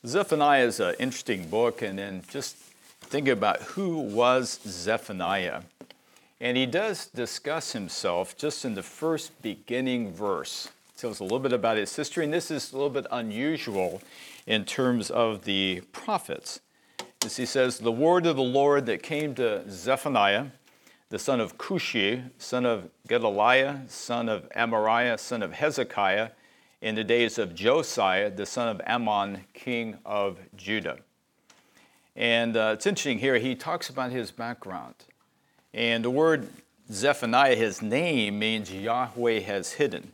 Zephaniah is an interesting book, and then just think about who was Zephaniah. And he does discuss himself just in the first beginning verse. It tells a little bit about his history, and this is a little bit unusual in terms of the prophets. As he says, the word of the Lord that came to Zephaniah, the son of Cushi, son of Gedaliah, son of Amariah, son of Hezekiah, in the days of Josiah, the son of Ammon, king of Judah. And it's interesting here, he talks about his background. And the word Zephaniah, his name, means Yahweh has hidden.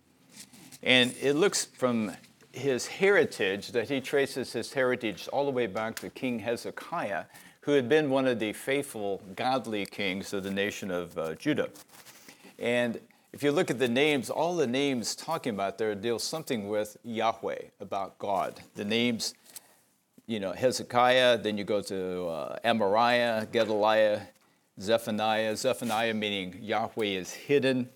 And it looks from his heritage that he traces his heritage all the way back to King Hezekiah, who had been one of the faithful, godly kings of the nation of Judah. And if you look at the names, all the names talking about there deal something with Yahweh, about God. The names, Hezekiah, then you go to Amariah, Gedaliah, Zephaniah. Zephaniah meaning Yahweh is hidden.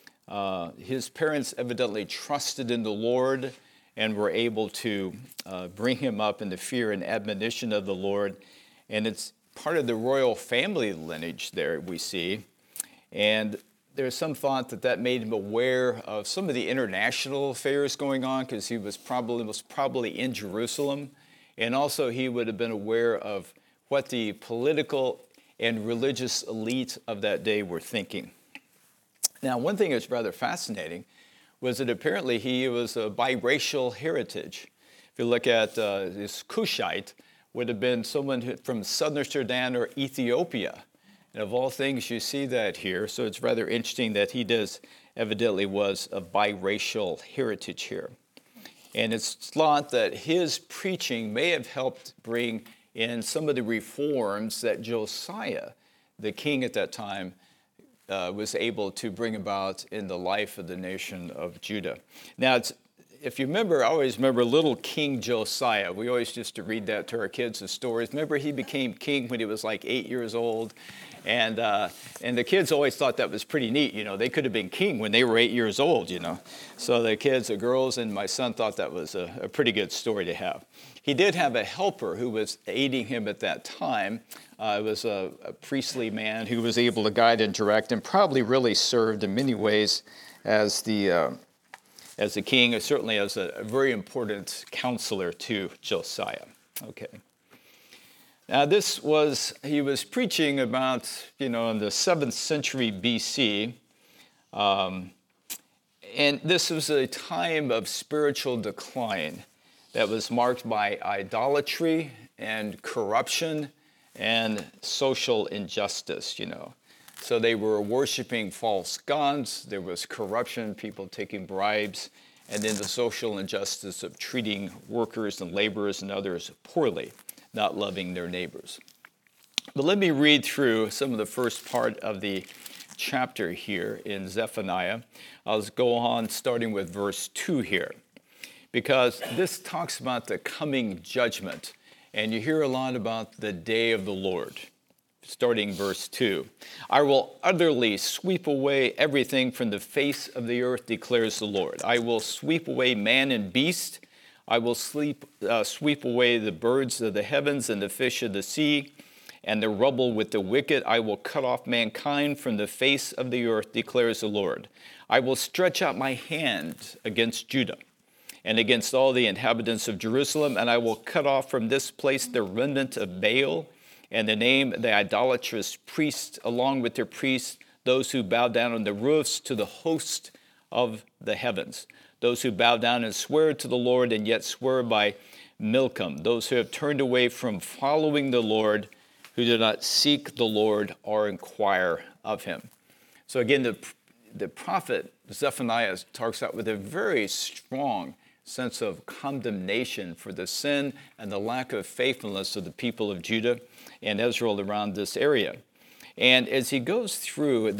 His parents evidently trusted in the Lord and were able to bring him up in the fear and admonition of the Lord. And it's part of the royal family lineage there we see. And there's some thought that made him aware of some of the international affairs going on because he was probably in Jerusalem. And also he would have been aware of what the political and religious elite of that day were thinking. Now, one thing that's rather fascinating was that apparently he was a biracial heritage. If you look at this Cushite, would have been someone from southern Sudan or Ethiopia. And of all things, you see that here. So it's rather interesting that he evidently was of biracial heritage here. And it's thought that his preaching may have helped bring in some of the reforms that Josiah, the king at that time, was able to bring about in the life of the nation of Judah. Now, if you remember, I always remember little King Josiah. We always used to read that to our kids as stories. Remember, he became king when he was like 8 years old. And the kids always thought that was pretty neat. They could have been king when they were 8 years old, So the kids, the girls, and my son thought that was a pretty good story to have. He did have a helper who was aiding him at that time. It was a priestly man who was able to guide and direct and probably really served in many ways as the king, or certainly as a very important counselor to Josiah. Okay. Now he was preaching about, in the 7th century BC, and this was a time of spiritual decline that was marked by idolatry and corruption and social injustice, So they were worshiping false gods, there was corruption, people taking bribes, and then the social injustice of treating workers and laborers and others poorly, not loving their neighbors. But let me read through some of the first part of the chapter here in Zephaniah. I'll go on starting with verse 2 here, because this talks about the coming judgment, and you hear a lot about the day of the Lord. Starting verse 2, I will utterly sweep away everything from the face of the earth, declares the Lord. I will sweep away man and beast. I will sweep away the birds of the heavens and the fish of the sea and the rubble with the wicked. I will cut off mankind from the face of the earth, declares the Lord. I will stretch out my hand against Judah and against all the inhabitants of Jerusalem, and I will cut off from this place the remnant of Baal and the name of the idolatrous priests, along with their priests, those who bow down on the roofs to the host of the heavens, those who bow down and swear to the Lord and yet swear by Milcom, those who have turned away from following the Lord, who do not seek the Lord or inquire of him. So again, the prophet Zephaniah talks out with a very strong sense of condemnation for the sin and the lack of faithfulness of the people of Judah and Israel around this area. And as he goes through,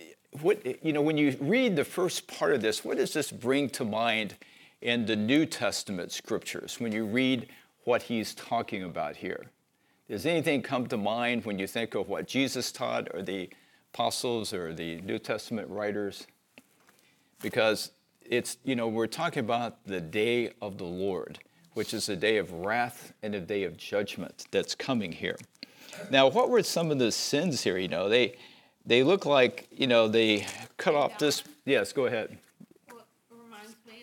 when you read the first part of this, what does this bring to mind in the New Testament scriptures when you read what he's talking about here? Does anything come to mind when you think of what Jesus taught or the apostles or the New Testament writers? Because it's, we're talking about the day of the Lord, which is a day of wrath and a day of judgment that's coming here. Now, what were some of the sins here? They look like, they cut off this. Yes, go ahead. Well, it reminds me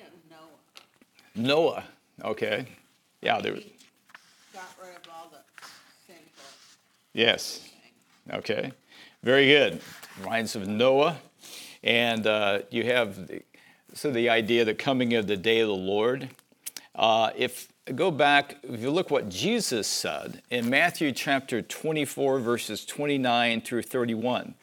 of Noah. Noah, okay. Yeah, there. He got rid of all the sinful. Yes, okay. Very good. Reminds of Noah. And you have the idea of the coming of the day of the Lord. If you look what Jesus said in Matthew chapter 24, verses 29 through 31.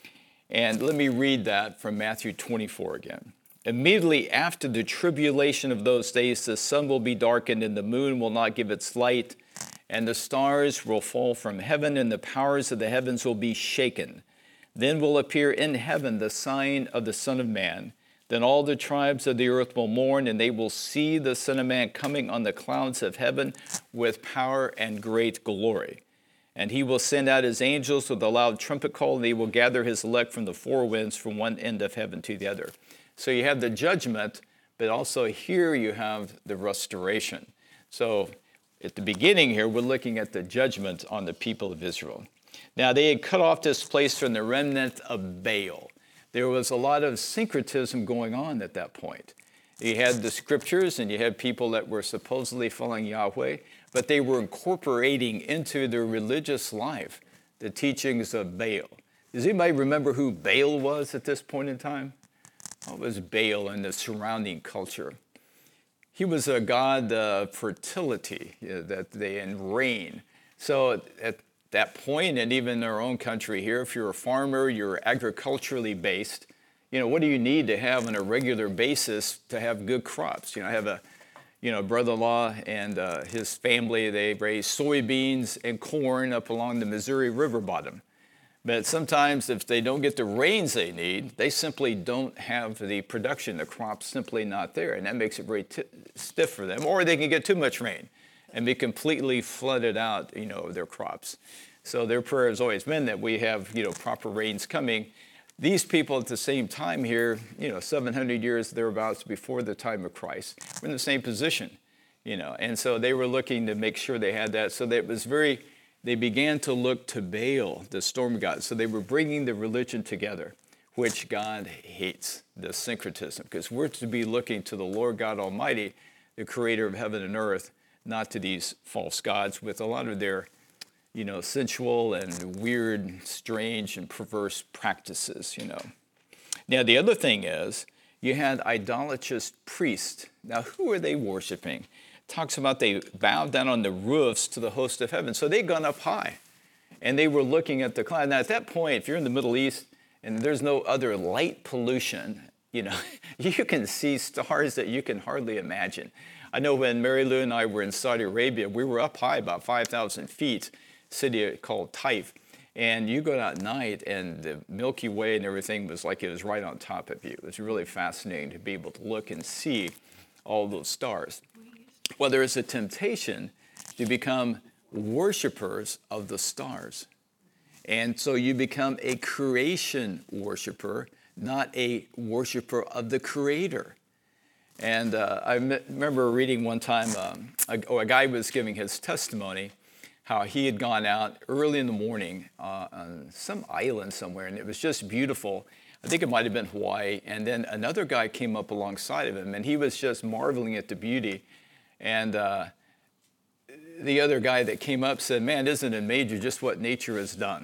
And let me read that from Matthew 24 again. Immediately after the tribulation of those days, the sun will be darkened and the moon will not give its light, and the stars will fall from heaven and the powers of the heavens will be shaken. Then will appear in heaven the sign of the Son of Man. Then all the tribes of the earth will mourn, and they will see the Son of Man coming on the clouds of heaven with power and great glory. And he will send out his angels with a loud trumpet call, and they will gather his elect from the four winds from one end of heaven to the other. So you have the judgment, but also here you have the restoration. So at the beginning here, we're looking at the judgment on the people of Israel. Now, they had cut off this place from the remnant of Baal. There was a lot of syncretism going on at that point. You had the scriptures and you had people that were supposedly following Yahweh, but they were incorporating into their religious life the teachings of Baal. Does anybody remember who Baal was at this point in time? What was Baal in the surrounding culture? He was a god of fertility and rain. So at that point, and even in our own country here, if you're a farmer, you're agriculturally based, what do you need to have on a regular basis to have good crops? I have a brother-in-law and his family, they raise soybeans and corn up along the Missouri River bottom. But sometimes if they don't get the rains they need, they simply don't have the production. The crop's simply not there, and that makes it very stiff for them. Or they can get too much rain and be completely flooded out, their crops. So their prayer has always been that we have, proper rains coming. These people at the same time here, 700 years thereabouts before the time of Christ, were in the same position, And so they were looking to make sure they had that. So that it was they began to look to Baal, the storm god. So they were bringing the religion together, which God hates, the syncretism, because we're to be looking to the Lord God Almighty, the creator of heaven and earth, not to these false gods with a lot of their, sensual and weird, strange, and perverse practices, Now, the other thing is, you had idolatrous priests. Now, who were they worshiping? Talks about they bowed down on the roofs to the host of heaven. So they'd gone up high, and they were looking at the cloud. Now, at that point, if you're in the Middle East and there's no other light pollution, you can see stars that you can hardly imagine. I know when Mary Lou and I were in Saudi Arabia, we were up high, about 5,000 feet, city called Taif. And you go out at night, and the Milky Way and everything was like it was right on top of you. It was really fascinating to be able to look and see all those stars. Well, there is a temptation to become worshipers of the stars. And so you become a creation worshiper, not a worshiper of the Creator. And I remember reading one time, a guy was giving his testimony, how he had gone out early in the morning on some island somewhere, and it was just beautiful. I think it might have been Hawaii. And then another guy came up alongside of him, and he was just marveling at the beauty. And the other guy that came up said, "Man, isn't it amazing just what nature has done?"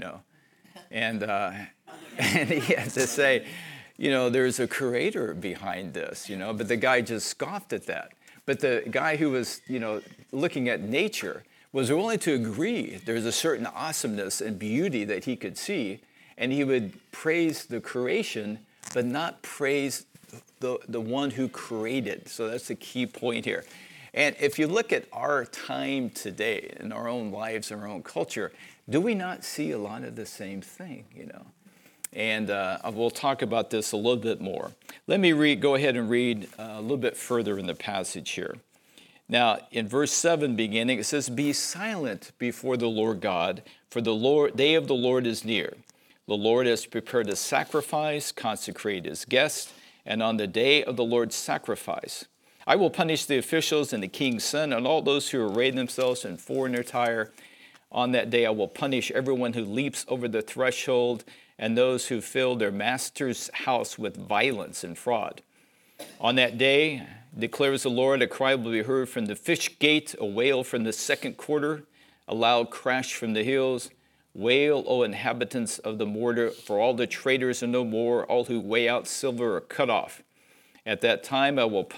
And and he had to say, there's a creator behind this, But the guy just scoffed at that. But the guy who was, looking at nature was willing to agree there's a certain awesomeness and beauty that he could see, and he would praise the creation, but not praise the one who created. So that's the key point here. And if you look at our time today in our own lives and our own culture, do we not see a lot of the same thing, And we'll talk about this a little bit more. Let me go ahead and read a little bit further in the passage here. Now, in verse 7 beginning, it says, "Be silent before the Lord God, for the day of the Lord is near. The Lord has prepared a sacrifice, consecrate his guests, and on the day of the Lord's sacrifice. I will punish the officials and the king's son and all those who array themselves in foreign attire. On that day I will punish everyone who leaps over the threshold and those who fill their master's house with violence and fraud. On that day, declares the Lord, a cry will be heard from the fish gate, a wail from the second quarter, a loud crash from the hills. Wail, O inhabitants of the mortar, for all the traders are no more, all who weigh out silver are cut off. At that time I will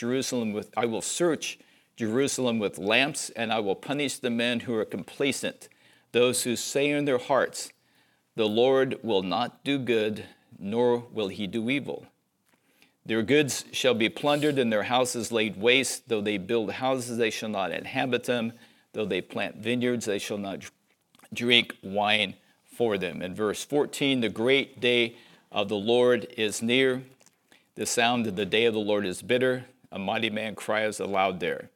search Jerusalem with lamps, and I will punish the men who are complacent, those who say in their hearts, the Lord will not do good, nor will he do evil. Their goods shall be plundered and their houses laid waste. Though they build houses, they shall not inhabit them. Though they plant vineyards, they shall not drink wine for them. In verse 14, the great day of the Lord is near. The sound of the day of the Lord is bitter. A mighty man cries aloud there.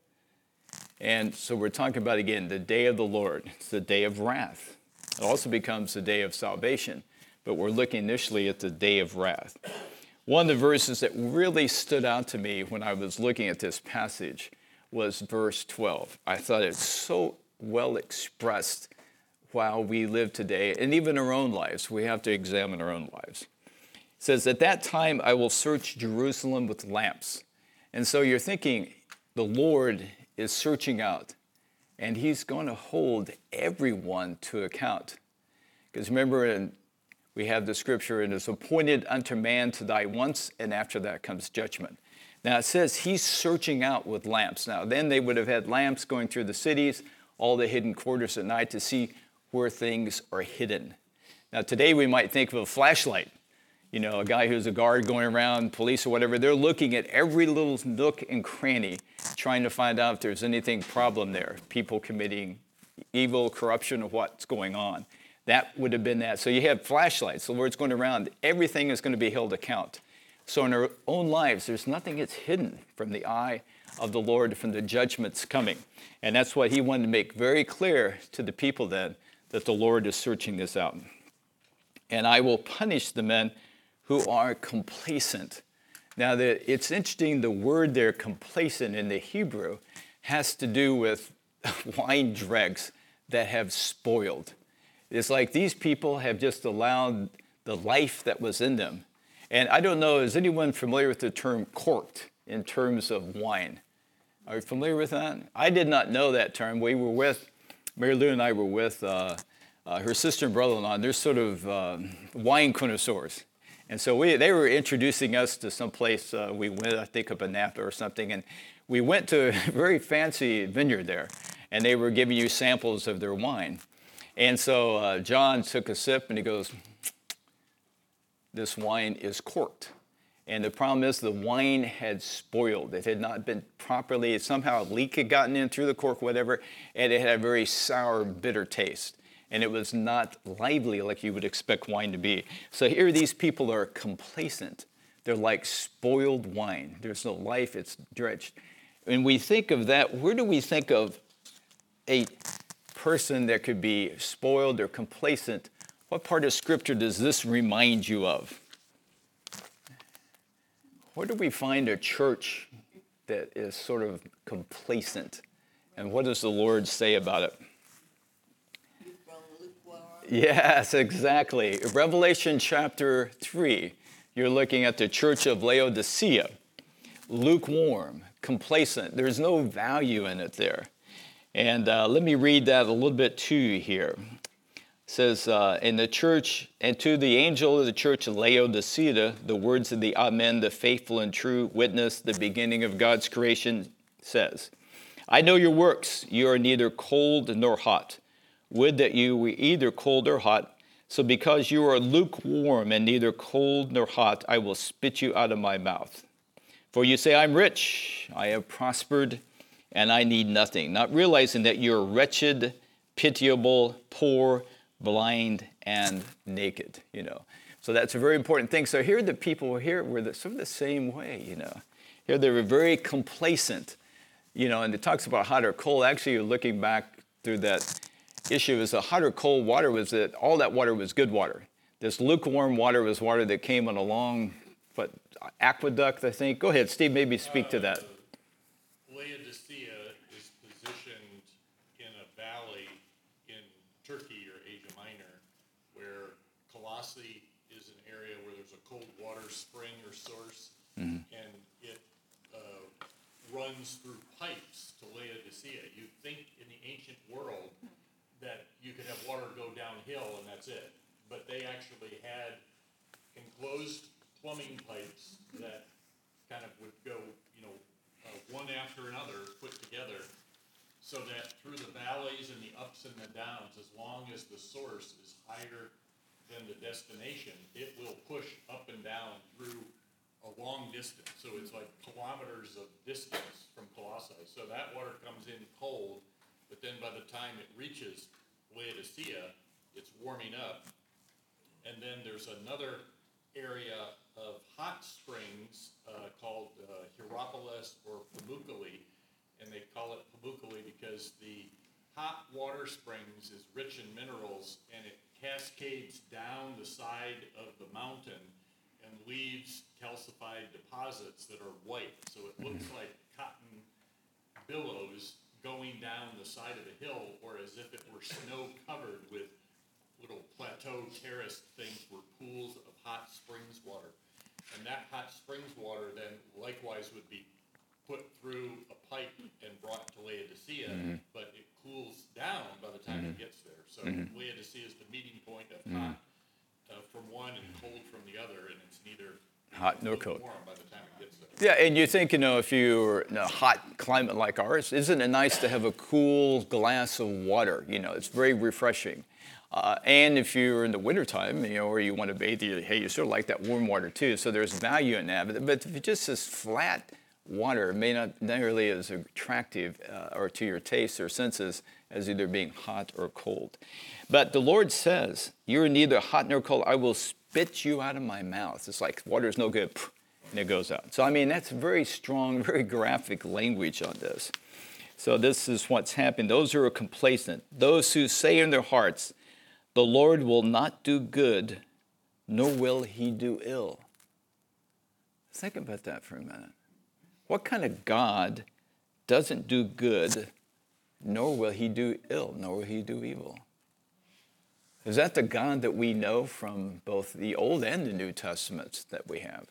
And so we're talking about, again, the day of the Lord. It's the day of wrath. It also becomes the day of salvation. But we're looking initially at the day of wrath. One of the verses that really stood out to me when I was looking at this passage was verse 12. I thought it's so well expressed while we live today, and even our own lives. We have to examine our own lives. It says, at that time I will search Jerusalem with lamps. And so you're thinking, the Lord is searching out, and he's going to hold everyone to account. Because remember, we have the scripture, it is appointed unto man to die once, and after that comes judgment. Now it says he's searching out with lamps. Now then they would have had lamps going through the cities, all the hidden quarters at night to see where things are hidden. Now today we might think of a flashlight. You know, a guy who's a guard going around, police or whatever, they're looking at every little nook and cranny, trying to find out if there's anything problem there, people committing evil, corruption, or what's going on. That would have been that. So you have flashlights. The Lord's going around. Everything is going to be held account. So in our own lives, there's nothing that's hidden from the eye of the Lord, from the judgments coming. And that's what he wanted to make very clear to the people then, that the Lord is searching this out. And I will punish the men who are complacent. Now, it's interesting, the word there, complacent, in the Hebrew, has to do with wine dregs that have spoiled. It's like these people have just allowed the life that was in them. And I don't know, is anyone familiar with the term corked in terms of wine? Are you familiar with that? I did not know that term. We were with, Mary Lou and I were with her sister and brother-in-law. They're sort of wine connoisseurs. And so they were introducing us to some place we went, I think up in Napa or something, and we went to a very fancy vineyard there, and they were giving you samples of their wine. And so John took a sip, and he goes, this wine is corked. And the problem is the wine had spoiled. It had not been properly, somehow a leak had gotten in through the cork, whatever, and it had a very sour, bitter taste. And it was not lively like you would expect wine to be. So here these people are complacent. They're like spoiled wine. There's no life, it's drenched. When we think of that, where do we think of a person that could be spoiled or complacent? What part of Scripture does this remind you of? Where do we find a church that is sort of complacent? And what does the Lord say about it? Yes, exactly. Revelation chapter 3, you're looking at the church of Laodicea. Lukewarm, complacent. There's no value in it there. And let me read that a little bit to you here. It says, in the church, and to the angel of the church of Laodicea, the words of the Amen, the faithful and true witness, the beginning of God's creation, says, I know your works. You are neither cold nor hot. Would that you were either cold or hot. So because you are lukewarm and neither cold nor hot, I will spit you out of my mouth. For you say, I'm rich, I have prospered, and I need nothing, not realizing that you're wretched, pitiable, poor, blind, and naked, you know. So that's a very important thing. So here the people here were sort of the same way, you know. Here they were very complacent, you know, and it talks about hot or cold. Actually, you're looking back through that issue is the hot or cold water was that all that water was good water. This lukewarm water was water that came on a long aqueduct, I think. Go ahead, Steve, maybe speak to that. runs through pipes to Laodicea. You'd think in the ancient world that you could have water go downhill and that's it. But they actually had enclosed plumbing pipes that kind of would go, one after another put together, so that through the valleys and the ups and the downs, as long as the source is higher than the destination, it will push up and down through a long distance. So it's like kilometers of distance from Colossae. So that water comes in cold, but then by the time it reaches Laodicea, it's warming up. And then there's another area of hot springs called Hierapolis or Pamukkale, and they call it Pamukkale because the hot water springs is rich in minerals, and it cascades down the side of the mountain and leaves calcified deposits that are white. So it looks like cotton billows going down the side of the hill, or as if it were snow covered with little plateau terrace things were pools of hot springs water. And that hot springs water then likewise would be put through a pipe and brought to Laodicea, but it cools down by the time it gets there. So Laodicea is the meeting point of hot from one and cold from the other, and it's neither hot nor cold. Warm by the time it gets there. Yeah, and you think, if you're in a hot climate like ours, isn't it nice to have a cool glass of water? It's very refreshing. And if you're in the wintertime, or you want to bathe, you sort of like that warm water too. So there's value in that. But if it's just this flat water, it may not nearly as attractive or to your taste or senses as either being hot or cold. But the Lord says, you're neither hot nor cold. I will spit you out of my mouth. It's like water's no good, and it goes out. So, that's very strong, very graphic language on this. So this is what's happening. Those who are complacent, those who say in their hearts, the Lord will not do good, nor will he do ill. Think about that for a minute. What kind of God doesn't do good, nor will he do ill, nor will he do evil? Is that the God that we know from both the Old and the New Testaments that we have?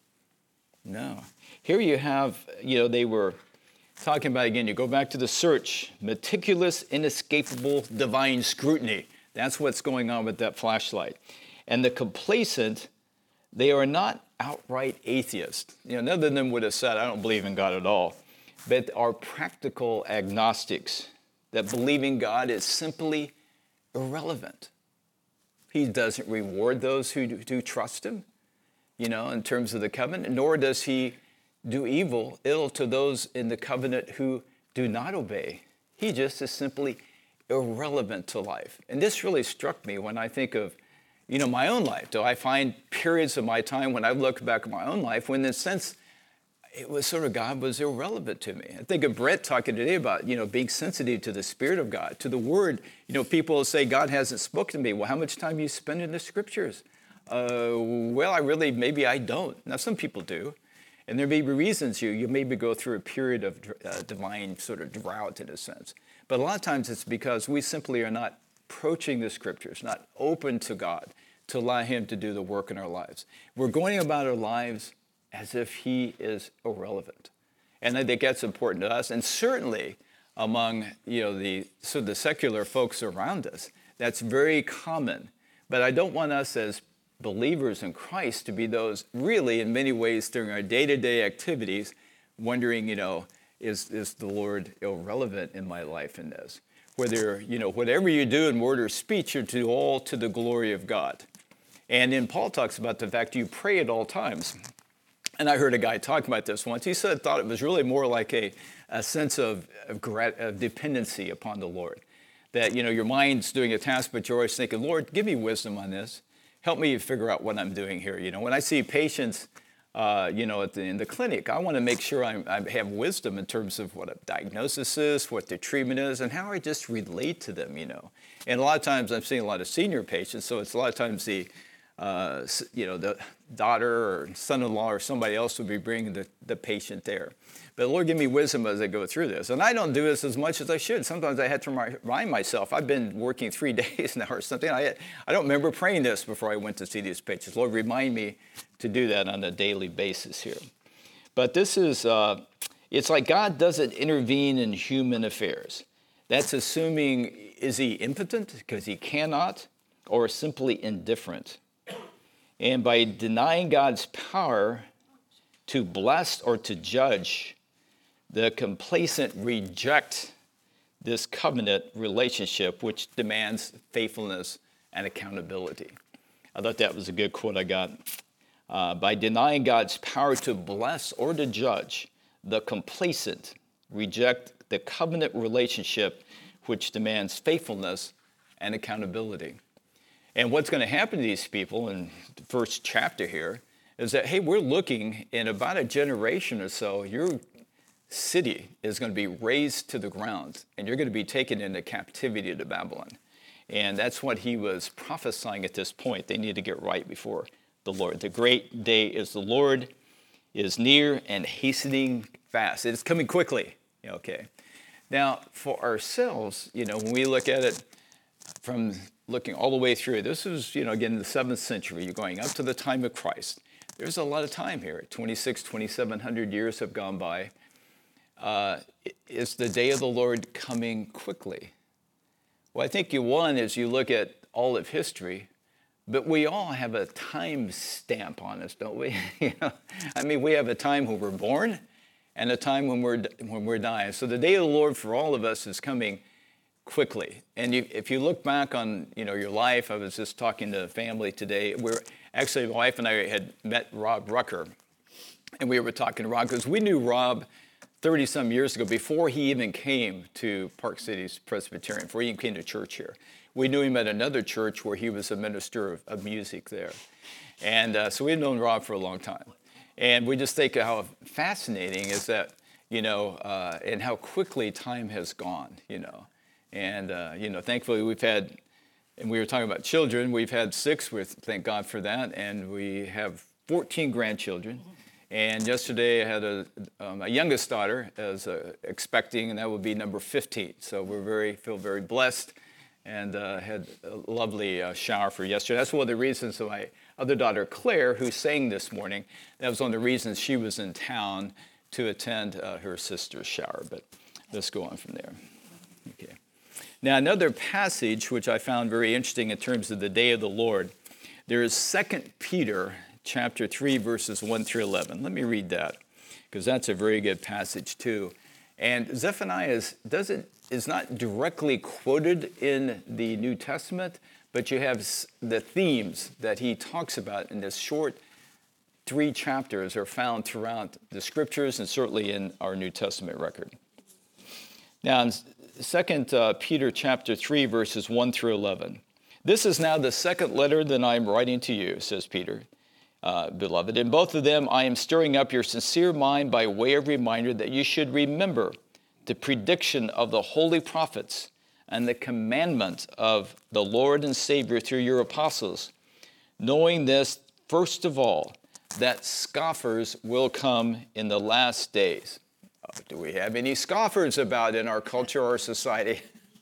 No. Here you have, they were talking about, again, you go back to the search, meticulous, inescapable, divine scrutiny. That's what's going on with that flashlight. And the complacent, they are not outright atheists. None of them would have said, I don't believe in God at all. But are practical agnostics that believing God is simply irrelevant. He doesn't reward those who do trust him, in terms of the covenant, nor does he do ill to those in the covenant who do not obey. He just is simply irrelevant to life. And this really struck me when I think of, my own life. Do I find periods of my time when I look back at my own life when in a sense it was sort of God was irrelevant to me. I think of Brett talking today about, being sensitive to the Spirit of God, to the Word. People say God hasn't spoken to me. Well, how much time do you spend in the Scriptures? Maybe I don't. Now, some people do. And there may be reasons you maybe go through a period of divine sort of drought in a sense. But a lot of times it's because we simply are not approaching the Scriptures, not open to God to allow him to do the work in our lives. We're going about our lives as if he is irrelevant. And I think that's important to us. And certainly among the secular folks around us, that's very common. But I don't want us as believers in Christ to be those really in many ways during our day-to-day activities wondering, is the Lord irrelevant in my life in this? Whether, whatever you do in word or speech, you're to do all to the glory of God. And then Paul talks about the fact you pray at all times. And I heard a guy talk about this once. He thought it was really more like a sense of dependency upon the Lord. That, your mind's doing a task, but you're always thinking, Lord, give me wisdom on this. Help me figure out what I'm doing here. When I see patients, in the clinic, I want to make sure I have wisdom in terms of what a diagnosis is, what the treatment is, and how I just relate to them, And a lot of times I'm seeing a lot of senior patients, so it's a lot of times the daughter or son-in-law or somebody else will be bringing the patient there. But Lord, give me wisdom as I go through this. And I don't do this as much as I should. Sometimes I had to remind myself. I've been working 3 days now or something. I don't remember praying this before I went to see these patients. Lord, remind me to do that on a daily basis here. But this is, It's like God doesn't intervene in human affairs. That's assuming, is he impotent because he cannot, or simply indifferent? And by denying God's power to bless or to judge, the complacent reject this covenant relationship, which demands faithfulness and accountability. I thought that was a good quote I got. By denying God's power to bless or to judge, the complacent reject the covenant relationship, which demands faithfulness and accountability. And what's going to happen to these people in the first chapter here is that, hey, we're looking in about a generation or so, your city is going to be razed to the ground, and you're going to be taken into captivity to Babylon. And that's what he was prophesying at this point. They need to get right before the Lord. The great day is the Lord is near and hastening fast. It's coming quickly. Okay. Now, for ourselves, when we look at it from looking all the way through, this is, again, the 7th century. You're going up to the time of Christ. There's a lot of time here. 2,700 years have gone by. Is the day of the Lord coming quickly? Well, I think one is you look at all of history, but we all have a time stamp on us, don't we? We have a time when we're born and a time when we're dying. So the day of the Lord for all of us is coming quickly. And if you look back on your life, I was just talking to the family today. My wife and I had met Rob Rucker, and we were talking to Rob because we knew Rob 30-some years ago, before he even came to Park Cities Presbyterian, before he even came to church here. We knew him at another church where he was a minister of music there. And so we've known Rob for a long time. And we just think how fascinating is that, and how quickly time has gone, And, thankfully we've had, and we were talking about children, we've had 6, thank God for that, and we have 14 grandchildren. And yesterday I had my youngest daughter as expecting, and that would be number 15. So we feel very blessed, and had a lovely shower for yesterday. That's one of the reasons that my other daughter, Claire, who sang this morning, that was one of the reasons she was in town to attend her sister's shower. But let's go on from there. Okay. Now, another passage which I found very interesting in terms of the day of the Lord, there is 2 Peter chapter 3, verses 1 through 11. Let me read that, because that's a very good passage too. And Zephaniah is not directly quoted in the New Testament, but you have the themes that he talks about in this short 3 chapters are found throughout the scriptures and certainly in our New Testament record. Now, in 2 Peter chapter 3, verses 1 through 11. This is now the second letter that I am writing to you, says Peter, beloved. In both of them, I am stirring up your sincere mind by way of reminder that you should remember the prediction of the holy prophets and the commandment of the Lord and Savior through your apostles, knowing this, first of all, that scoffers will come in the last days. Do we have any scoffers about in our culture or society?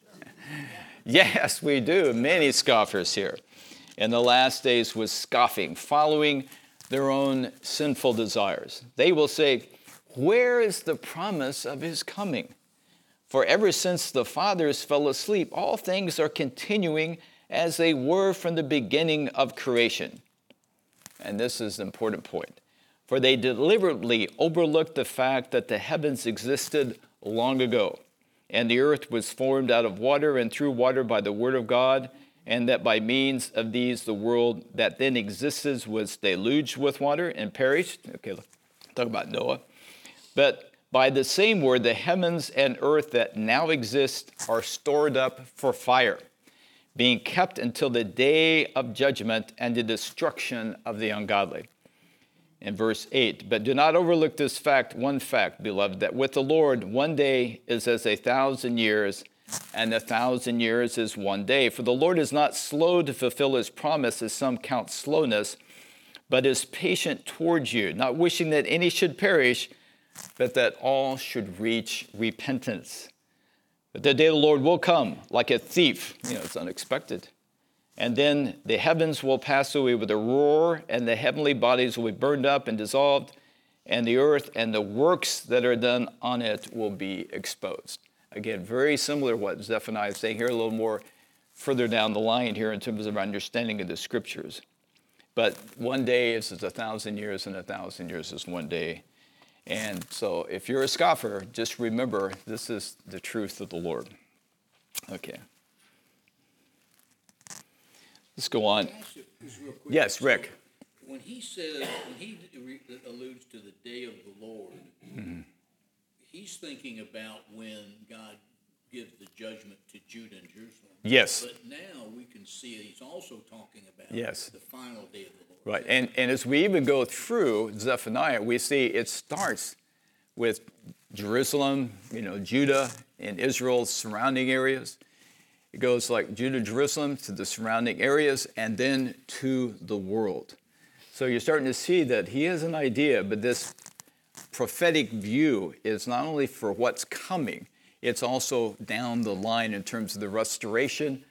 Yes, we do. Many scoffers here. In the last days with scoffing, following their own sinful desires. They will say, where is the promise of his coming? For ever since the fathers fell asleep, all things are continuing as they were from the beginning of creation. And this is an important point. For they deliberately overlooked the fact that the heavens existed long ago, and the earth was formed out of water and through water by the word of God, and that by means of these the world that then existed was deluged with water and perished. Okay, talk about Noah. But by the same word, the heavens and earth that now exist are stored up for fire, being kept until the day of judgment and the destruction of the ungodly. In verse 8, but do not overlook this fact, one fact, beloved, that with the Lord 1 day is as 1,000 years, and 1,000 years is 1 day. For the Lord is not slow to fulfill his promise, as some count slowness, but is patient towards you, not wishing that any should perish, but that all should reach repentance. But the day of the Lord will come like a thief. It's unexpected. And then the heavens will pass away with a roar, and the heavenly bodies will be burned up and dissolved, and the earth and the works that are done on it will be exposed. Again, very similar to what Zephaniah is saying here, a little more further down the line here in terms of understanding of the scriptures. But one day is as 1,000 years, and 1,000 years is one day. And so if you're a scoffer, just remember this is the truth of the Lord. Okay. Let's go on. Can I ask you this real quick? Yes, Rick. When he alludes to the day of the Lord, he's thinking about when God gives the judgment to Judah and Jerusalem. Yes. But now we can see he's also talking about Yes. the final day of the Lord. Right, and as we even go through Zephaniah, we see it starts with Jerusalem, Judah and Israel's surrounding areas. It goes like Judah, Jerusalem to the surrounding areas, and then to the world. So you're starting to see that he has an idea, but this prophetic view is not only for what's coming, it's also down the line in terms of the restoration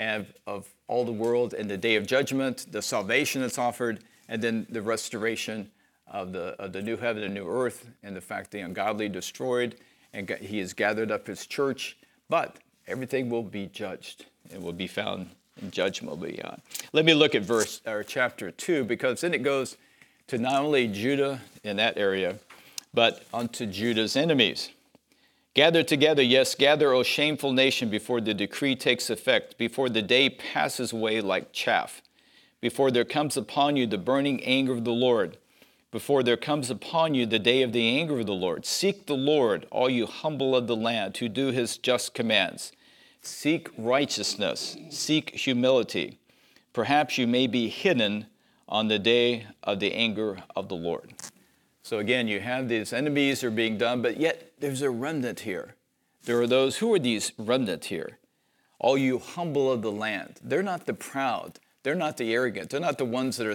of all the world and the day of judgment, the salvation that's offered, and then the restoration of the new heaven and new earth, and the fact the ungodly destroyed, and he has gathered up his church. But everything will be judged. It will be found in judgment. Let me look at chapter 2, because then it goes to not only Judah in that area, but unto Judah's enemies. Gather together, yes, gather, O shameful nation, before the decree takes effect, before the day passes away like chaff, before there comes upon you the burning anger of the Lord, before there comes upon you the day of the anger of the Lord. Seek the Lord, all you humble of the land, who do his just commands. Seek righteousness, seek humility. Perhaps you may be hidden on the day of the anger of the Lord. So again, you have these enemies are being done, but yet there's a remnant here. There are those, who are these remnant here? All you humble of the land. They're not the proud. They're not the arrogant. They're not the ones that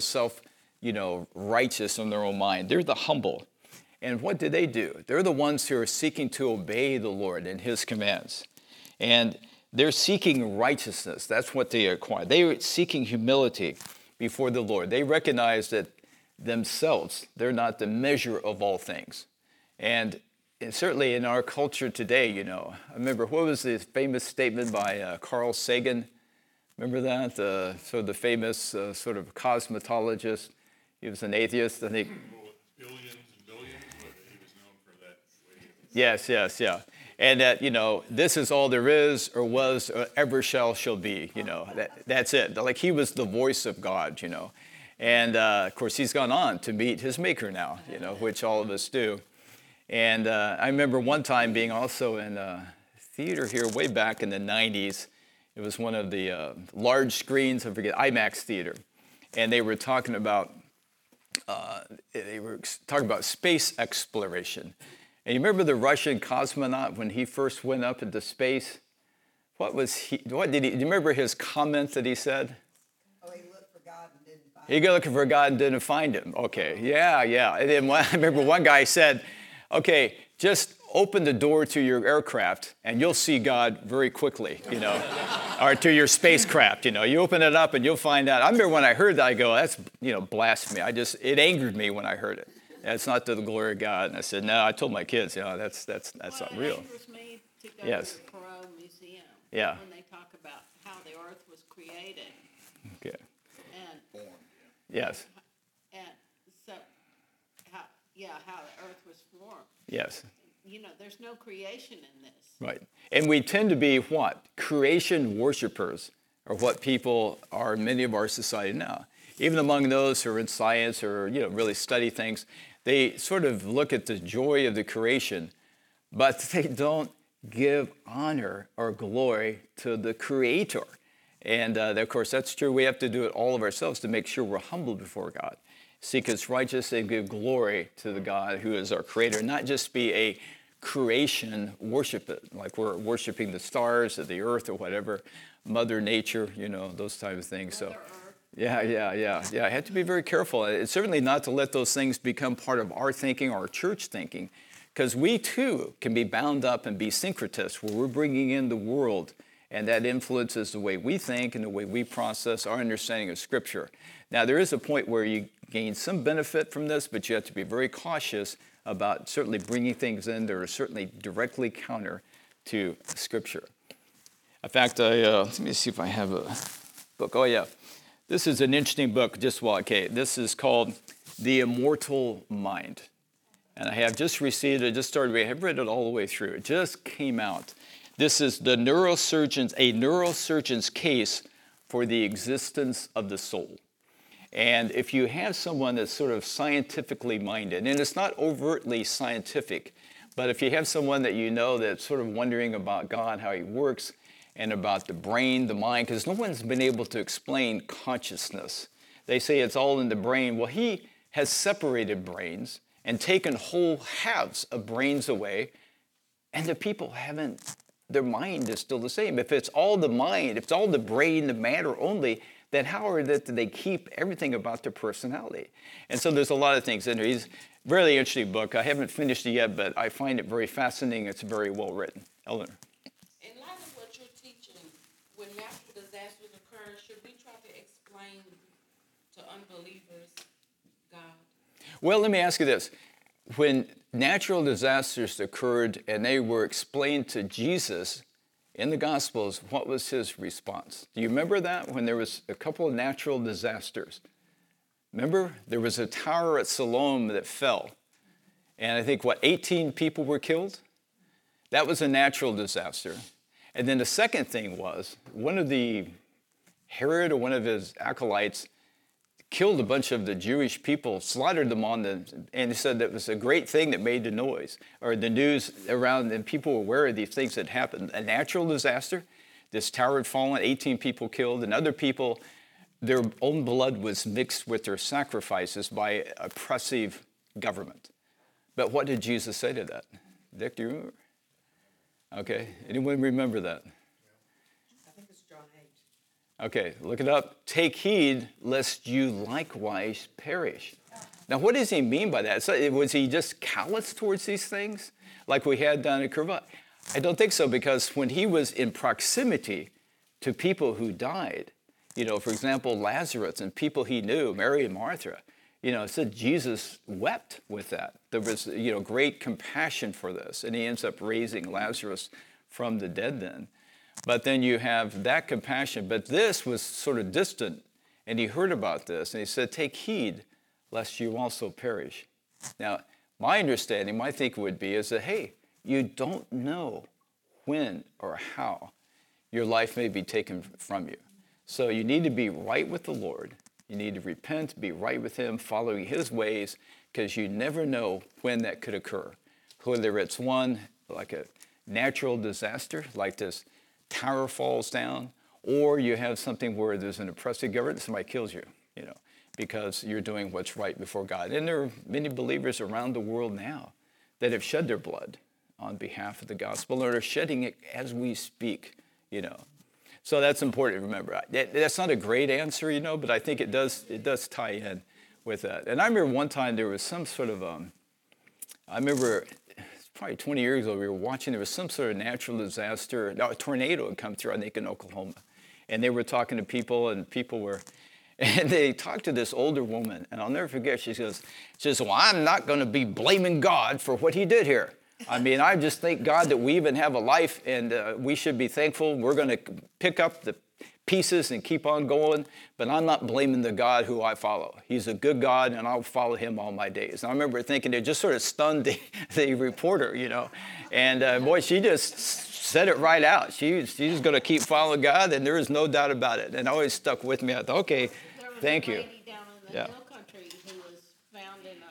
are righteous in their own mind. They're the humble. And what do? They're the ones who are seeking to obey the Lord and his commands. And they're seeking righteousness. That's what they acquire. They are seeking humility before the Lord. They recognize that themselves, they're not the measure of all things. And certainly in our culture today, I remember, what was the famous statement by Carl Sagan? Remember that? The famous sort of cosmetologist. He was an atheist, I think. Billions and billions, but he was known for that. Yes. And that, this is all there is or was or ever shall be, that's it. Like he was the voice of God, And of course, he's gone on to meet his maker now, which all of us do. And I remember one time being also in a theater here way back in the 90s. It was one of the large screens, I forget, IMAX theater. And they were talking about space exploration. And you remember the Russian cosmonaut when he first went up into space? Do you remember his comment that he said? Oh, he looked for God and didn't find He got looking for God and didn't find him. Okay, yeah. And then I remember one guy said, okay, just open the door to your aircraft and you'll see God very quickly, or to your spacecraft, You open it up and you'll find out. I remember when I heard that, I go, that's, blasphemy. It angered me when I heard it. That's not to the glory of God. And I said, no, I told my kids, that's not real. It angers me to go Yes. to the Perot Museum. Yeah. When they talk about how the earth was created. Okay. And, Yes. and so, how the earth was formed. Yes. There's no creation in this. Right. And we tend to be what? Creation worshipers are what people are in many of our society now. Even among those who are in science or, really study things, they sort of look at the joy of the creation, but they don't give honor or glory to the Creator. And of course, that's true. We have to do it all of ourselves to make sure we're humble before God. Seek his righteousness and give glory to the God who is our Creator, not just be a creation worship it, like we're worshiping the stars or the earth or whatever, Mother Nature, those type of things. So, yeah. I have to be very careful. It's certainly not to let those things become part of our thinking or our church thinking, because we too can be bound up and be syncretists, where we're bringing in the world And that influences the way we think and the way we process our understanding of Scripture. Now, there is a point where you gain some benefit from this, but you have to be very cautious about certainly bringing things in that are certainly directly counter to Scripture. In fact, let me see if I have a book. Oh, yeah. This is an interesting book. This is called The Immortal Mind. And I have just received it, I have read it all the way through. It just came out. This is a neurosurgeon's case for the existence of the soul. And if you have someone that's sort of scientifically minded, and it's not overtly scientific, but if you have someone that you know that's sort of wondering about God, how he works, and about the brain, the mind, because no one's been able to explain consciousness. They say it's all in the brain. Well, he has separated brains and taken whole halves of brains away, and the people haven't, their mind is still the same. If it's all the mind, if it's all the brain, the matter only, then how are they, do they keep everything about their personality? And so there's a lot of things in there. He's a really interesting book. I haven't finished it yet, but I find it very fascinating. It's very well written. Eleanor. In light of what you're teaching, when natural disasters occur, should we try to explain to unbelievers God? Well, let me ask you this. When natural disasters occurred and they were explained to Jesus in the Gospels, what was his response? Do you remember that when there was a couple of natural disasters? Remember, there was a tower at Siloam that fell. And I think, 18 people were killed? That was a natural disaster. And then the second thing was, Herod or one of his acolytes killed a bunch of the Jewish people, slaughtered them and he said that was a great thing that made the noise, or the news around, and people were aware of these things that happened. A natural disaster, this tower had fallen, 18 people killed, and other people, their own blood was mixed with their sacrifices by oppressive government. But what did Jesus say to that? Dick, do you remember? Okay, anyone remember that? I think it's John 8. Okay, look it up. Take heed lest you likewise perish. Now, what does he mean by that? So, was he just callous towards these things like we had down at Curva? I don't think so, because when he was in proximity to people who died, for example, Lazarus and people he knew, Mary and Martha, it said Jesus wept with that. There was, great compassion for this, and he ends up raising Lazarus from the dead then. But then you have that compassion. But this was sort of distant, and he heard about this, and he said, take heed lest you also perish. Now, my understanding, my thinking would be is that, hey, you don't know when or how your life may be taken from you. So you need to be right with the Lord. You need to repent, be right with him, following his ways, because you never know when that could occur. Whether it's one, like a natural disaster, like this tower falls down, or you have something where there's an oppressive government, somebody kills you, because you're doing what's right before God. And there are many believers around the world now that have shed their blood on behalf of the gospel, or are shedding it as we speak, So that's important to remember. That's not a great answer, but I think it does tie in with that. And I remember one time there was some sort of, probably 20 years ago, we were watching, there was some sort of natural disaster. A tornado had come through, I think, in Oklahoma. And they were talking to people, and they talked to this older woman. And I'll never forget, she says, well, I'm not going to be blaming God for what he did here. I just thank God that we even have a life, and we should be thankful. We're going to pick up the pieces and keep on going, but I'm not blaming the God who I follow. He's a good God, and I'll follow him all my days. And I remember thinking, it just sort of stunned the reporter, And boy, she just said it right out. She's going to keep following God, and there is no doubt about it. And it always stuck with me. I thought, okay, thank you. There was a lady down in the hill country who was found in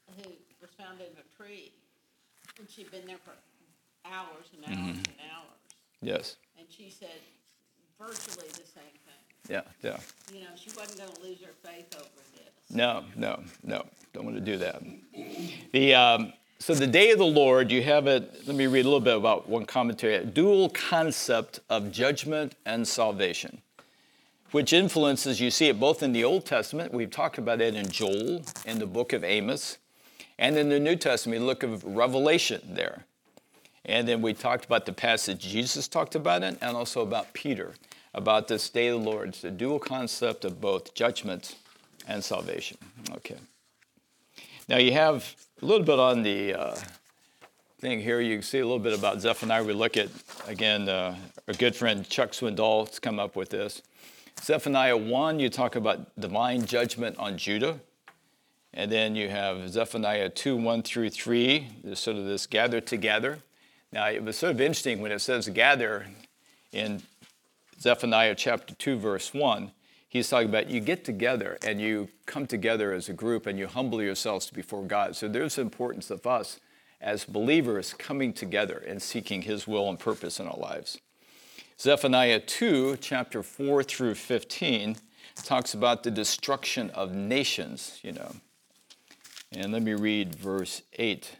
a tree, and she'd been there for hours and hours and hours. Yes. And she said virtually the same thing. Yeah. She wasn't going to lose her faith over this. No. Don't want to do that. So the day of the Lord, you have it, let me read a little bit about one commentary, a dual concept of judgment and salvation, which influences, you see it both in the Old Testament, we've talked about it in Joel, in the book of Amos, and in the New Testament, look of Revelation there. And then we talked about the passage Jesus talked about it, and also about Peter, about this day of the Lord. It's a dual concept of both judgment and salvation. Okay. Now you have a little bit on the thing here. You can see a little bit about Zephaniah. We look at, again, our good friend Chuck Swindoll come up with this. Zephaniah 1, you talk about divine judgment on Judah. And then you have Zephaniah 2, 1 through 3, there's sort of this gather together. Now, it was sort of interesting when it says gather in Zephaniah chapter 2, verse 1. He's talking about you get together and you come together as a group and you humble yourselves before God. So there's the importance of us as believers coming together and seeking his will and purpose in our lives. Zephaniah 2, chapter 4 through 15, talks about the destruction of nations, you know. And let me read verse 8.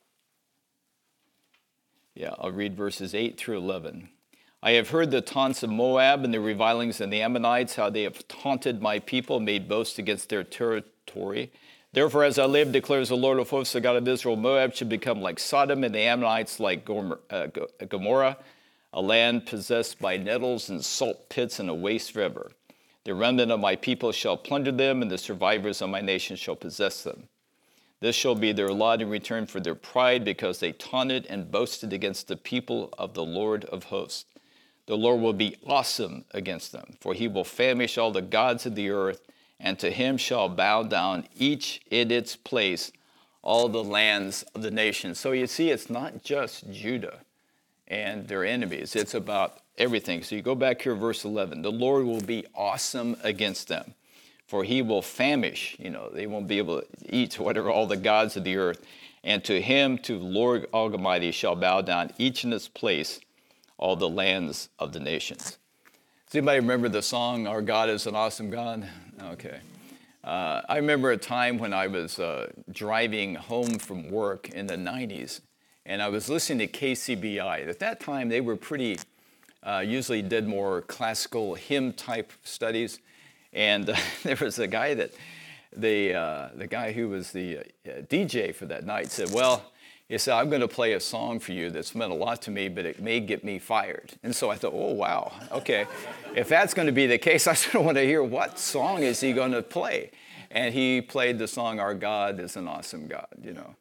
Yeah, I'll read verses 8 through 11. I have heard the taunts of Moab and the revilings of the Ammonites, how they have taunted my people, made boast against their territory. Therefore, as I live, declares the Lord of hosts, the God of Israel, Moab should become like Sodom and the Ammonites like Gomorrah, a land possessed by nettles and salt pits and a waste river. The remnant of my people shall plunder them, and the survivors of my nation shall possess them. This shall be their lot in return for their pride, because they taunted and boasted against the people of the Lord of hosts. The Lord will be awesome against them, for he will famish all the gods of the earth, and to him shall bow down each in its place, all the lands of the nations. So you see, it's not just Judah and their enemies. It's about everything. So you go back here, verse 11. The Lord will be awesome against them, for he will famish, you know, they won't be able to eat whatever, all the gods of the earth. And to him, to the Lord Almighty, shall bow down each in its place, all the lands of the nations. Does anybody remember the song, Our God is an Awesome God? Okay. I remember a time when I was driving home from work in the 90s, and I was listening to KCBI. At that time, they were pretty, usually did more classical hymn-type studies. And there was a guy that, the guy who was the DJ for that night said, well, he said, I'm going to play a song for you that's meant a lot to me, but it may get me fired. And so I thought, oh, wow, okay. If that's going to be the case, I sort of want to hear what song is he going to play. And he played the song, Our God is an Awesome God, you know.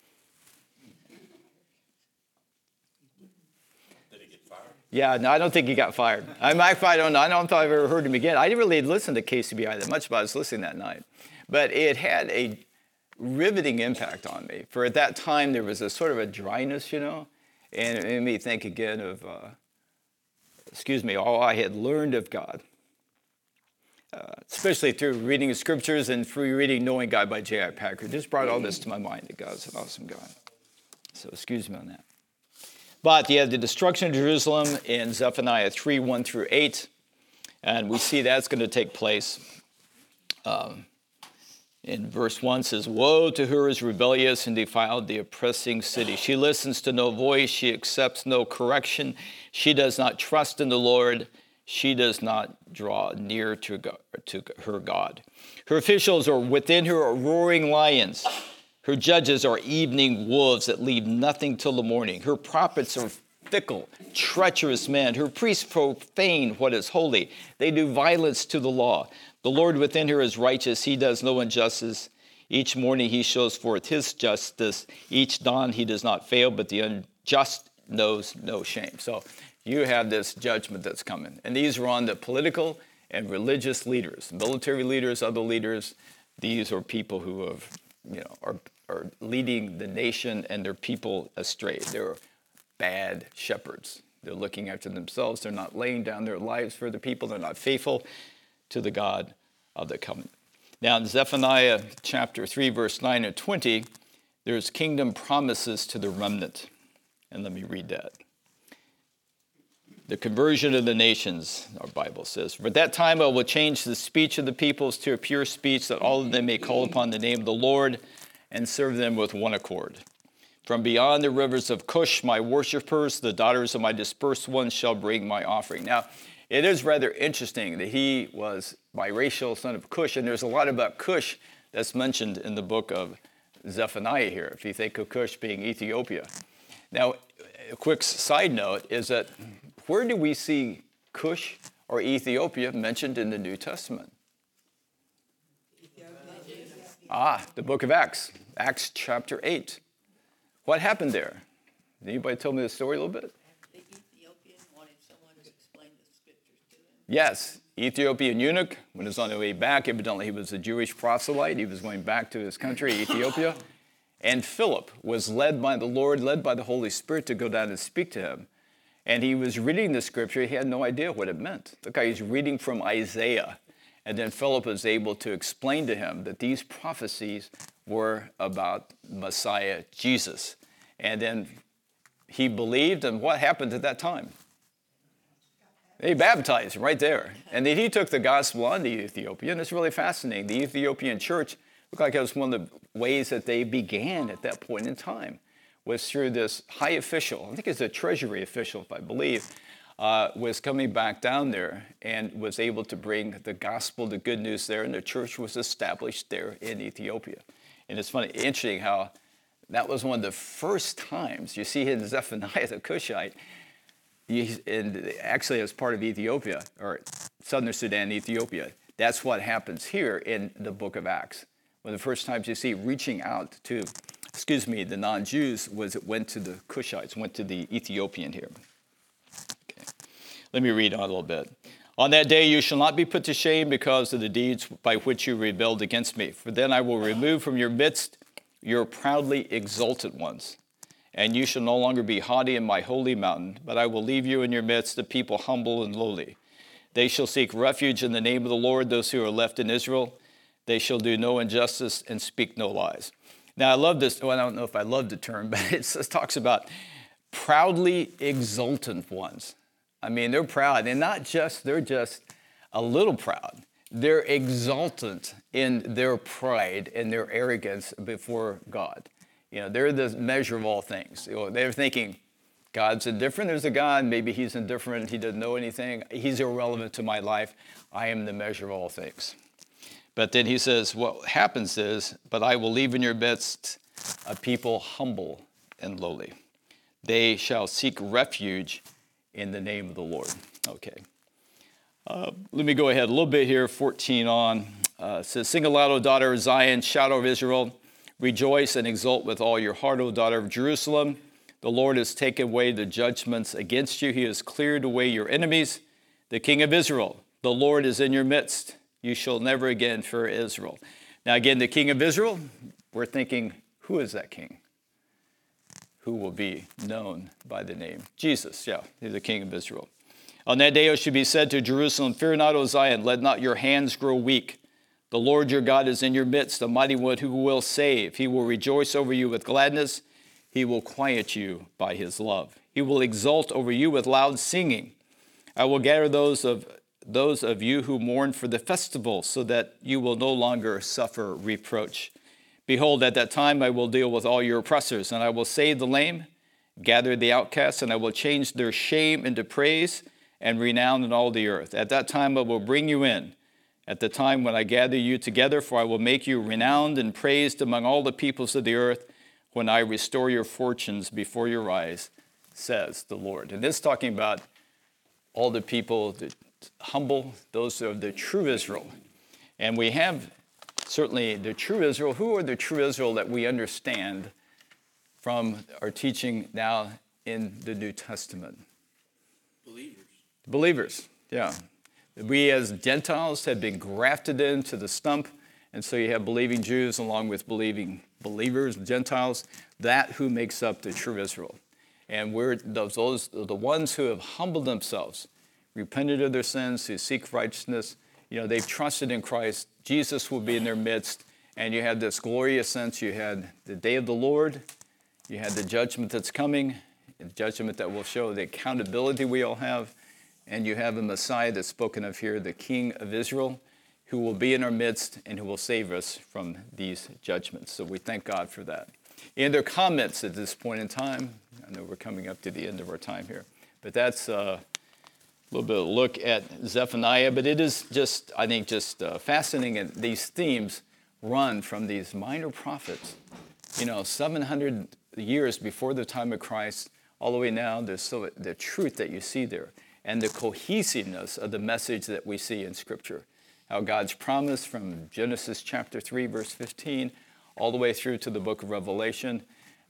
Yeah, no, I don't think he got fired. I don't know. I don't know if I've ever heard him again. I didn't really listen to KCBI that much, but I was listening that night. But it had a riveting impact on me. For at that time, there was a sort of a dryness, you know, and it made me think again of, all I had learned of God, especially through reading the scriptures and through reading Knowing God by J.I. Packer. Just brought all this to my mind, that God's an awesome God. So excuse me on that. But you have the destruction of Jerusalem in Zephaniah 3, 1 through 8. And we see that's going to take place. In verse 1 says, woe to her who is rebellious and defiled the oppressing city. She listens to no voice. She accepts no correction. She does not trust in the Lord. She does not draw near to her God. Her officials are within her are roaring lions. Her judges are evening wolves that leave nothing till the morning. Her prophets are fickle, treacherous men. Her priests profane what is holy. They do violence to the law. The Lord within her is righteous. He does no injustice. Each morning he shows forth his justice. Each dawn he does not fail, but the unjust knows no shame. So you have this judgment that's coming. And these are on the political and religious leaders, military leaders, other leaders. These are people who have, you know, are leading the nation and their people astray. They're bad shepherds. They're looking after themselves. They're not laying down their lives for the people. They're not faithful to the God of the covenant. Now in Zephaniah chapter 3, verse 9 and 20, there's kingdom promises to the remnant. And let me read that. The conversion of the nations, our Bible says. For at that time I will change the speech of the peoples to a pure speech, that all of them may call upon the name of the Lord and serve them with one accord. From beyond the rivers of Cush, my worshipers, the daughters of my dispersed ones, shall bring my offering. Now, it is rather interesting that he was biracial, son of Cush, and there's a lot about Cush that's mentioned in the book of Zephaniah here, if you think of Cush being Ethiopia. Now, a quick side note is that where do we see Cush or Ethiopia mentioned in the New Testament? The book of Acts, Acts chapter 8. What happened there? Anybody tell me the story a little bit? The Ethiopian wanted someone to explain the scriptures to him. Yes, Ethiopian eunuch, when he was on the way back, evidently he was a Jewish proselyte. He was going back to his country, Ethiopia. And Philip was led by the Lord, led by the Holy Spirit to go down and speak to him. And he was reading the scripture. He had no idea what it meant. The guy was reading from Isaiah. And then Philip was able to explain to him that these prophecies were about Messiah Jesus. And then he believed, and what happened at that time? He baptized right there. And then he took the gospel on to Ethiopia, and it's really fascinating. The Ethiopian church looked like it was one of the ways that they began at that point in time, was through this high official, I think it's a treasury official, if I believe, was coming back down there and was able to bring the gospel, the good news there, and the church was established there in Ethiopia. And it's funny, interesting how that was one of the first times you see in Zephaniah the Cushite, and actually as part of Ethiopia, or southern Sudan, Ethiopia. That's what happens here in the book of Acts. One of the first times you see reaching out to, the non-Jews was it went to the Cushites, went to the Ethiopian here. Okay. Let me read on a little bit. On that day you shall not be put to shame because of the deeds by which you rebelled against me. For then I will remove from your midst your proudly exalted ones. And you shall no longer be haughty in my holy mountain, but I will leave you in your midst a people humble and lowly. They shall seek refuge in the name of the Lord, those who are left in Israel. They shall do no injustice and speak no lies. Now, I love this. Well, I don't know if I love the term, but it talks about proudly exultant ones. I mean, they're proud, and they're just a little proud. They're exultant in their pride and their arrogance before God. You know, they're the measure of all things. You know, they're thinking, God's indifferent. There's a God. Maybe he's indifferent. He doesn't know anything. He's irrelevant to my life. I am the measure of all things. But then he says, what happens is, but I will leave in your midst a people humble and lowly. They shall seek refuge in the name of the Lord. Okay. Let me go ahead a little bit here, 14 on. It says, sing aloud, O daughter of Zion, shout over Israel. Rejoice and exult with all your heart, O daughter of Jerusalem. The Lord has taken away the judgments against you. He has cleared away your enemies. The King of Israel, the Lord is in your midst. You shall never again fear Israel. Now again, the King of Israel, we're thinking, who is that king? Who will be known by the name Jesus? Yeah, he's the King of Israel. On that day it should be said to Jerusalem, fear not, O Zion, let not your hands grow weak. The Lord your God is in your midst, the mighty one who will save. He will rejoice over you with gladness. He will quiet you by his love. He will exult over you with loud singing. I will gather those of you who mourn for the festival, so that you will no longer suffer reproach. Behold, at that time I will deal with all your oppressors, and I will save the lame, gather the outcasts, and I will change their shame into praise and renown in all the earth. At that time I will bring you in, at the time when I gather you together, for I will make you renowned and praised among all the peoples of the earth, when I restore your fortunes before your eyes, says the Lord. And this is talking about all the people, the humble, those of the true Israel. And we have certainly the true Israel. Who are the true Israel that we understand from our teaching now in the New Testament? Believers, yeah. We as Gentiles have been grafted into the stump, and so you have believing Jews along with believing believers, Gentiles, that who makes up the true Israel. And we're the ones who have humbled themselves, repented of their sins, who seek righteousness. You know, they've trusted in Christ. Jesus will be in their midst, and you have this glorious sense. You had the day of the Lord. You had the judgment that's coming, the judgment that will show the accountability we all have. And you have a Messiah that's spoken of here, the King of Israel, who will be in our midst and who will save us from these judgments. So we thank God for that. And there are comments at this point in time. I know we're coming up to the end of our time here. But that's a little bit of a look at Zephaniah. But it is just, I think, just fascinating. And these themes run from these minor prophets, 700 years before the time of Christ, all the way now, there's still the truth that you see there and the cohesiveness of the message that we see in Scripture. How God's promise from Genesis chapter 3, verse 15, all the way through to the book of Revelation.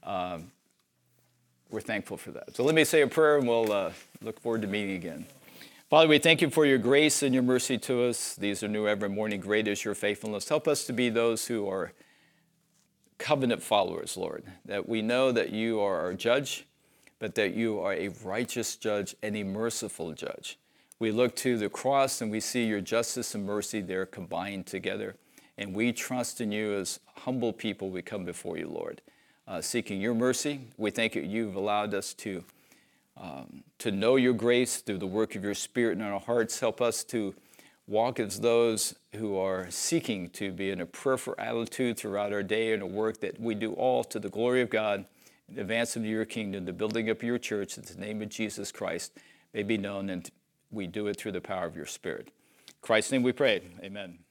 We're thankful for that. So let me say a prayer, and we'll look forward to meeting again. Father, we thank you for your grace and your mercy to us. These are new every morning. Great is your faithfulness. Help us to be those who are covenant followers, Lord, that we know that you are our judge, but that you are a righteous judge and a merciful judge. We look to the cross and we see your justice and mercy there combined together. And we trust in you as humble people. We come before you, Lord, seeking your mercy. We thank you you've allowed us to know your grace through the work of your Spirit in our hearts. Help us to walk as those who are seeking to be in a prayerful attitude throughout our day and a work that we do all to the glory of God, in advance of your kingdom, the building up your church in the name of Jesus Christ may be known, and we do it through the power of your Spirit. In Christ's name we pray. Amen.